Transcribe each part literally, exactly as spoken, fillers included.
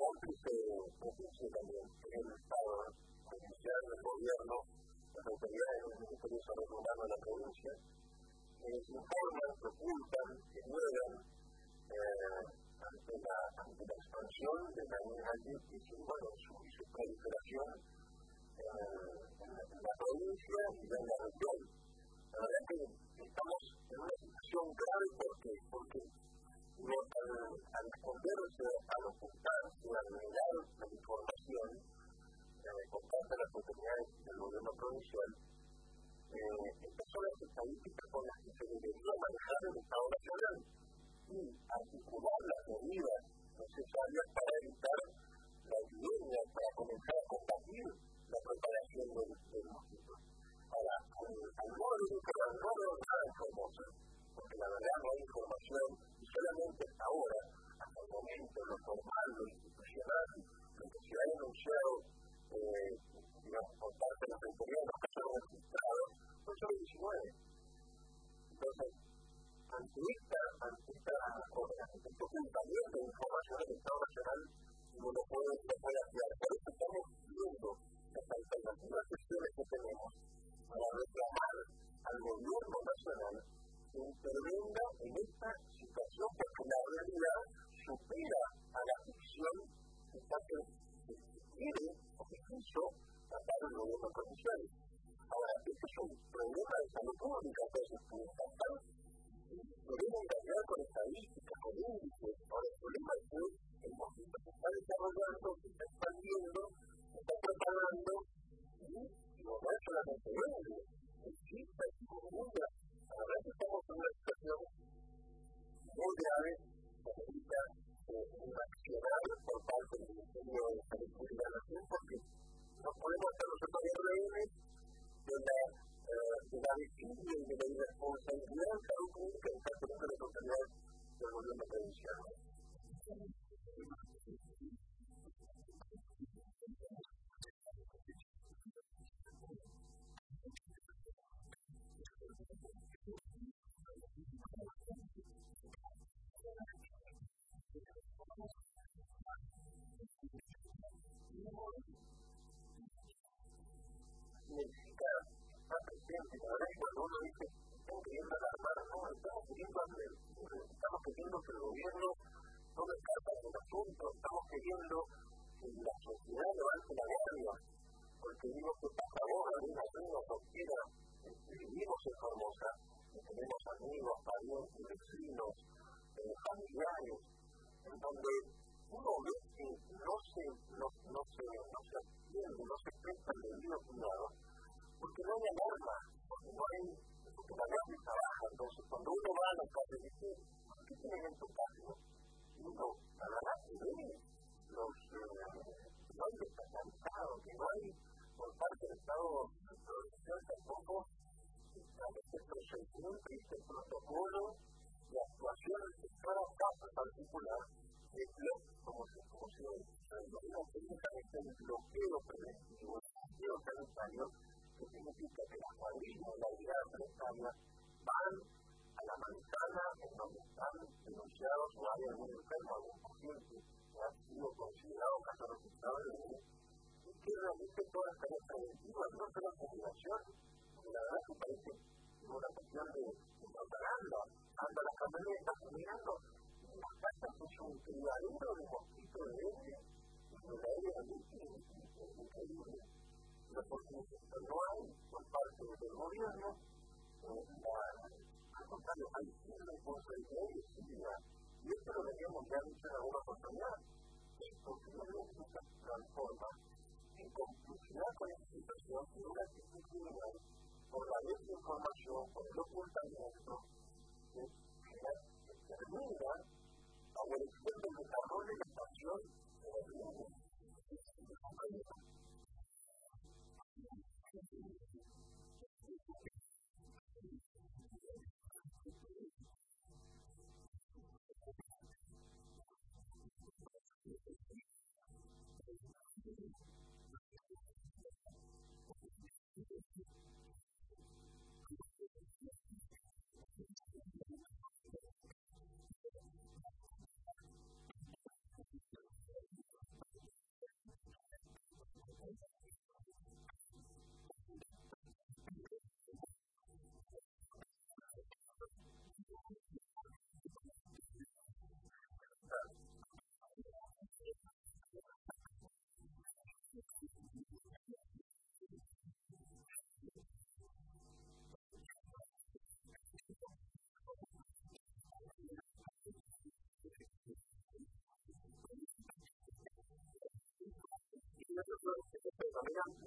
cómplice propicio también el Estado judicial, el gobierno, las autoridades del Ministerio de Salud Humana de la provincia, eh, informan, que ocultan, que niegan eh, ante, la, ante la expansión de la meningitis y bueno, su, su proliferación eh, en, la, en la provincia y en la región. La verdad que estamos en una situación grave porque, porque no, al, al esconderse, al ocultarse, al negar la información eh, por parte de las autoridades del gobierno provincial, eh, estas son las estadísticas con las que se debería manejar el Estado Nacional y articular las medidas necesarias para evitar la epidemia, para comenzar a combatir la propagación del, del mosquito. Ahora, al, al no haber nada en Formosa, porque la verdad no hay información, y solamente hasta ahora, hasta el momento, lo formal, lo institucional, lo que se ha denunciado, eh, digamos, por parte de las autoridades, los casos registrados, son solo diecinueve. Entonces, ante esta, ante esta, ante este ocultamiento de información del Estado Nacional, uno no puede, no puede actuar. Por eso estamos viendo las alternativas gestiones que tenemos para reclamar al gobierno nacional que intervenga en esta situación, porque la realidad supera a la ficción que está que quiere o que quiso tratar el gobierno provincial. Ahora, este es un problema de salud pública, entonces, que están queremos engañar con estadísticas, con índices. Ahora, el problema es que el mosquito se está desarrollando, se está expandiendo, se está propagando, y no es solamente él, existe el chikungunya. La verdad es que estamos en una situación muy grave que necesita eh, un accionar por parte del Ministerio de Salud Pública de la Nación, porque no podemos hacer los rehenes de la, eh, de la desidia y de la irresponsabilidad de salud pública que está teniendo las autoridades del gobierno provincial. Significa estar presente. La verdad es que cuando uno dice están queriendo alarmar, no, estamos queriendo, estamos queriendo que el gobierno tome cartas en el asunto, estamos queriendo que la sociedad levante la guardia, porque digo que pasa ahora, algunos amigos, cualquiera, vivimos en Formosa, tenemos amigos, parientes, vecinos, eh, familiares, en donde uno ve que no se, no, no se, no se atiende, no se presta el debido cuidado, porque no hay alarma, porque no hay, porque la guardia trabaja. Entonces, cuando uno va a la calle y dice, ¿qué tienes en tu patio? Y uno, la verdad, que ve los, eh, que no hay descentralizado, que no hay por parte del Estado provincial tampoco este procedimiento y este protocolo de actuación en cada caso particular de lo, como se, como se denomina técnicamente el bloqueo preventivo, el bloqueo sanitario, que significa que las cuadrillas de la brigada sanitaria van a la manzana en donde están denunciados o hay algún enfermo, algún paciente que ha sido considerado caso registrado de ley, y que realmente todas estas tareas preventivas, no solo la comunicación, porque la verdad que parece una cuestión de, de propaganda. Anda la camioneta mirando las casas es un criadero de mosquitos de dengue, de la dengue es increíble. Pero porque no hay por parte del gobierno, eh, la, al contrario, hay una responsabilidad y excesiva. Y esto lo veníamos ya dicho en alguna oportunidad. Esto finalmente se transforma en complicidad con la institución y una actitud criminal por la desinformación, por el ocultamiento, que termina la dirección del desarrollo y la expansión de la vida.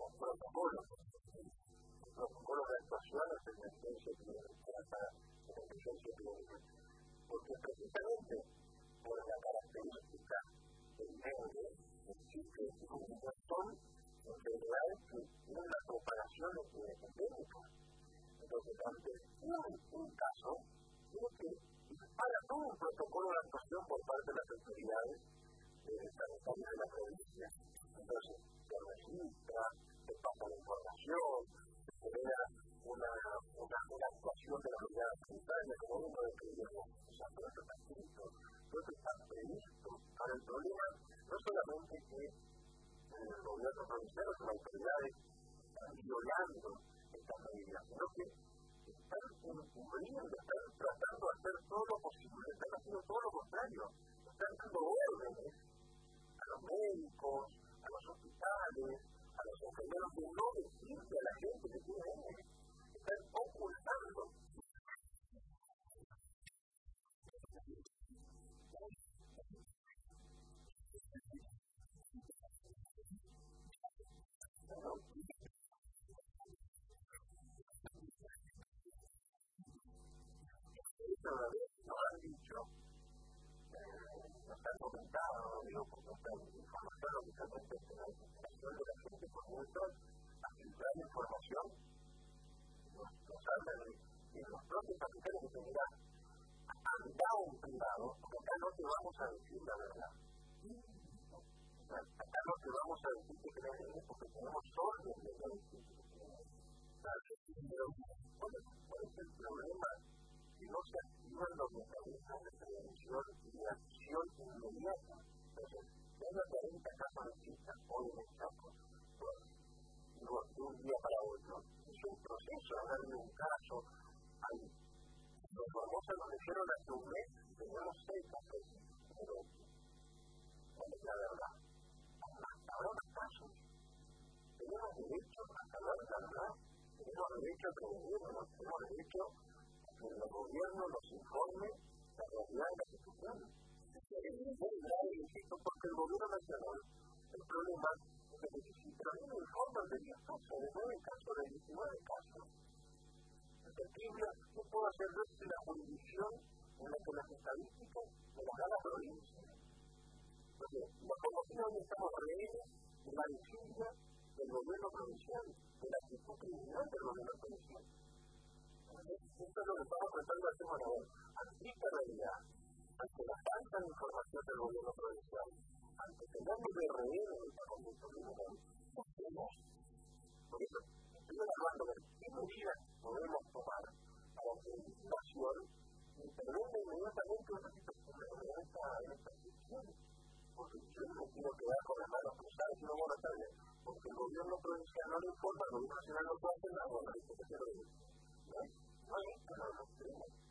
los protocolos, los protocolos de actuación en emergencia clínica, en emergencia clínica, porque precisamente por la característica del medio, el ciclo de comunicación, en realidad es que tiene una propagación epidémica. Entonces, ante un, un caso, tiene que dispara todo un protocolo de actuación por parte de las autoridades eh, sanitarias de la provincia. Entonces, se registra, se pasa la información, se crea una, una, una actuación de la unidad sanitaria, como uno de que digamos, usando el tratamiento. Entonces, está previsto. Ahora, el problema no solamente que el gobierno provincial o las autoridades están violando estas medidas, sino que están incumpliendo, están tratando de hacer todo lo posible, están haciendo todo lo contrario, están dando órdenes a los médicos, a los hospitales, a los enfermeros que no decirle a la gente que tiene él, están ocultando. Nos han dicho, eh, nos han comentado, digo, porque esta información lógicamente es la información de la gente por mucho a filtrar información, nos, nos hablan de los propios capitales que se dirán, anda un privado, porque acá no te vamos a decir la verdad. Acá no te vamos a decir que crees porque tenemos orden de la institución. Pero, ¿cuál es el problema? Si no se activan los mecanismos de prevención y de acción inmediata. Entonces, tengo cuarenta casos de cita hoy en el campo. Digo, de un día para otro. Es un proceso, darle un caso. Hay, los Formosa nos dijeron hace un mes, tenemos seis casos. Pero, ¿cuál es la verdad? Habrá más casos. Tenemos derecho a saber la verdad. Tenemos derecho a prevenirnos. Tenemos derecho que el gobierno nos informe la realidad de la situación. Es muy grave, insisto, porque el gobierno nacional, el problema es que necesita un informe de diez casos, de nueve casos, de diecinueve casos. Es terrible, no puedo hacer desde la jurisdicción en la que las estadísticas me las da la provincia. Porque los conocidos hoy estamos rehenes de la desidia del gobierno provincial, de la actitud criminal del gobierno provincial. Esto es lo que estamos tratando de hacer ahora. Ante esta realidad, ante la falta de información del gobierno provincial, ante tenernos de rehén en esta conducta criminal, ¿qué hacemos? Por eso, estoy evaluando ver qué medidas podemos tomar para que la situación intervenga inmediatamente en esta, en esta situación. Porque yo no quiero quedar con las manos cruzadas y no vamos a estar bien. Porque el gobierno provincial no le importa, el gobierno nacional no puede hacer nada, bueno, esto que se lo dice. ¿No? No hay esto, no lo tenemos.